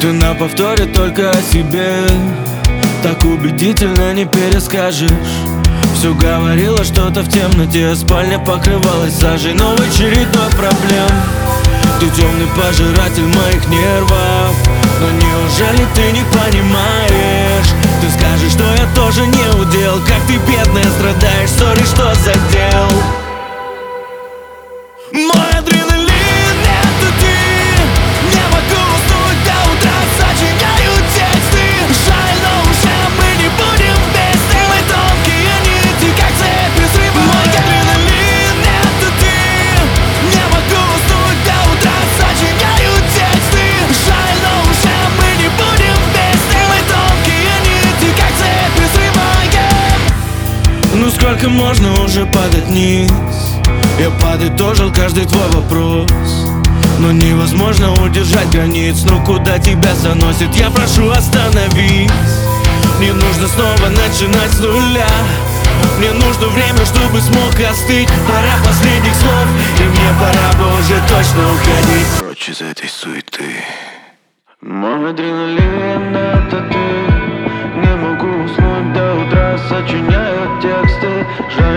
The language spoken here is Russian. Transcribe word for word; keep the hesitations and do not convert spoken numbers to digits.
Ты на повторе только о себе, так убедительно не перескажешь. Все говорила что-то в темноте, спальня покрывалась сажей, новой чередой проблем. Ты темный пожиратель моих нервов, но неужели ты не понимаешь? Ты скажешь, что я тоже не удел, как ты, бедная, страдаешь, сори, что задел. Мой адреналин — это ты. Не могу уснуть до утра, сочиняю тексты. Жаль, но уже мы не будем вместе. Мы тонкие нити, как цепи срыва. Мой адреналин — это ты. Не могу уснуть до утра, сочиняю тексты. Жаль, но уже мы не будем вместе. Мы тонкие нити, как цепи срываем. Ну сколько можно уже падать вниз? Я падать должен каждый твой вопрос, но невозможно удержать границ. Ну куда тебя заносит? Я прошу, остановись. Не нужно снова начинать с нуля. Мне нужно время, чтобы смог остыть. Пора последних слов, и мне пора бы уже точно уходить прочь из этой суеты. Мой адреналин — это ты. Не могу уснуть до утра, сочиняю тексты.